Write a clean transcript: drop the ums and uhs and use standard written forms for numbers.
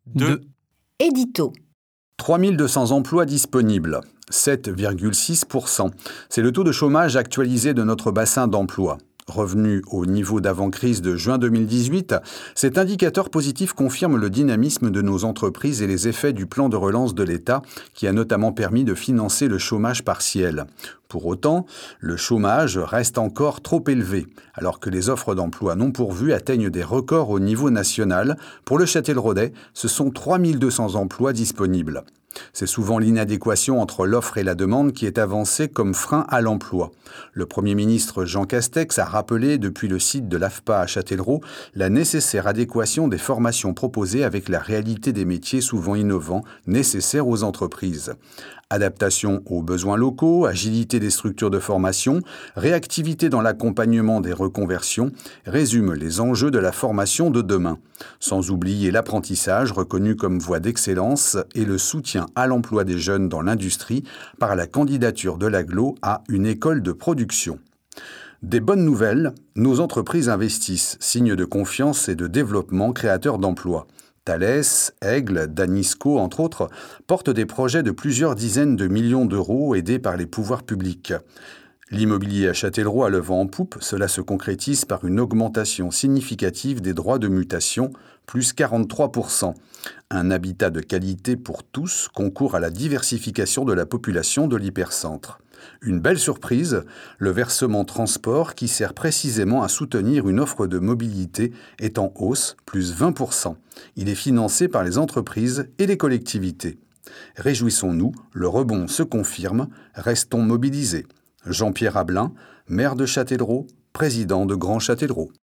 2. Édito. 3200 emplois disponibles, 7,6%. C'est le taux de chômage actualisé de notre bassin d'emploi. Revenu au niveau d'avant-crise de juin 2018, cet indicateur positif confirme le dynamisme de nos entreprises et les effets du plan de relance de l'État qui a notamment permis de financer le chômage partiel. Pour autant, le chômage reste encore trop élevé, alors que les offres d'emploi non pourvues atteignent des records au niveau national. Pour le Châtelleraudais, ce sont 3200 emplois disponibles. C'est souvent l'inadéquation entre l'offre et la demande qui est avancée comme frein à l'emploi. Le Premier ministre Jean Castex a rappelé depuis le site de l'AFPA à Châtellerault la nécessaire adéquation des formations proposées avec la réalité des métiers souvent innovants nécessaires aux entreprises. Adaptation aux besoins locaux, agilité des structures de formation, réactivité dans l'accompagnement des reconversions résument les enjeux de la formation de demain. Sans oublier l'apprentissage reconnu comme voie d'excellence et le soutien à l'emploi des jeunes dans l'industrie par la candidature de l'Agglo à une école de production. Des bonnes nouvelles, nos entreprises investissent, signe de confiance et de développement créateur d'emplois. Thales, Aigle, Danisco, entre autres, portent des projets de plusieurs dizaines de millions d'euros aidés par les pouvoirs publics. L'immobilier à Châtellerault a le vent en poupe, cela se concrétise par une augmentation significative des droits de mutation, plus 43%. Un habitat de qualité pour tous concourt à la diversification de la population de l'hypercentre. Une belle surprise, le versement transport qui sert précisément à soutenir une offre de mobilité est en hausse, plus 20%. Il est financé par les entreprises et les collectivités. Réjouissons-nous, le rebond se confirme, restons mobilisés. Jean-Pierre Ablin, maire de Châtellerault, président de Grand Châtellerault.